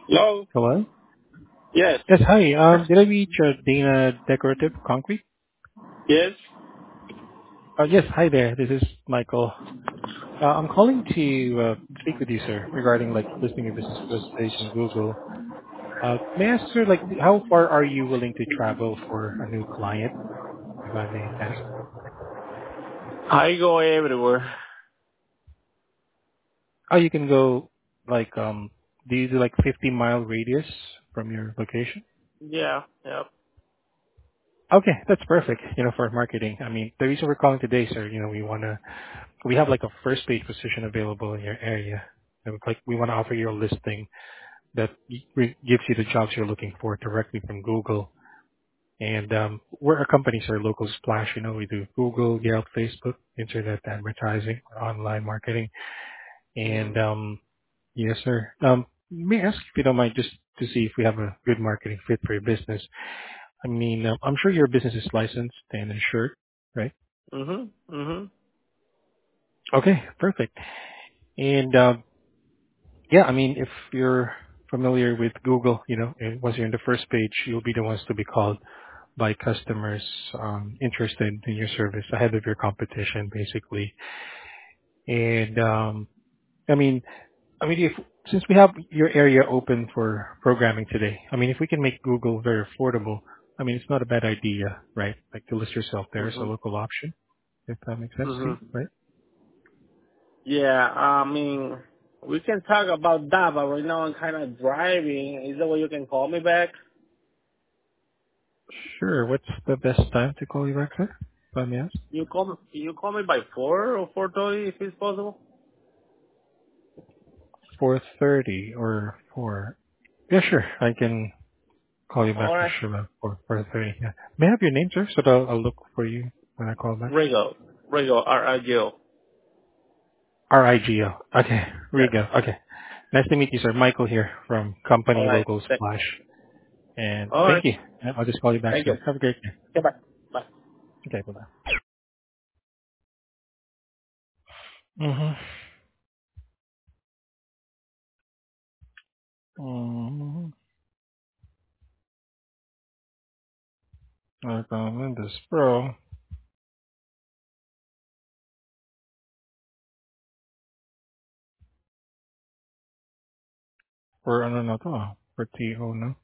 Hello? Hello? Yes. Yes, hi. Did I reach Dana Decorative Concrete? Yes. Yes, hi there. This is Michael. I'm calling to speak with you, sir, regarding like listing your business page in Google. May I ask, sir, like how far are you willing to travel for a new client, if I may ask? I go everywhere. Oh, you can go like do you do like 50-mile radius from your location? Yeah. Yep. Okay, that's perfect. For marketing. I mean, the reason we're calling today, sir, we have like a first page position available in your area. And like we want to offer you a listing that gives you the jobs you're looking for directly from Google. And we're a company, sir, local splash. We do Google, Yelp, Facebook, internet advertising, online marketing. And Mm-hmm. yes, sir. May I ask if you don't mind just to see if we have a good marketing fit for your business. I mean, I'm sure your business is licensed and insured, right? Mm-hmm. Mm-hmm. Okay, perfect. And yeah, I mean, if you're familiar with Google, and once you're in the first page, you'll be the ones to be called by customers interested in your service ahead of your competition, basically. And I mean, if since we have your area open for programming today, I mean, if we can make Google very affordable, I mean, it's not a bad idea, right? Like to list yourself there as a Mm-hmm. local option, if that makes sense to Mm-hmm. you, right? Yeah, I mean, we can talk about that, but right now I'm kind of driving. Is there a way you can call me back? Sure. What's the best time to call you back, sir? If I may ask. You call me by 4 or 4:30 if it's possible? 4:30 or 4. Yeah, sure. I can call you back All for right. sure about 4:30. Yeah. May I have your name, sir? So that I'll look for you when I call back. Rigo. Rigo, R-I-G-O. RIGO. Okay. Yes. Rigo. Okay. Nice to meet you, sir. Michael here from All Company right. Logo Splash. And All thank right. you. Yeah, I'll just call you back, Thank you. sir. Have a great day. Goodbye. Bye. Okay. Bye-bye. Mm-hmm. Mm-hmm. Recommend this, bro. For ano na to? For TO, no?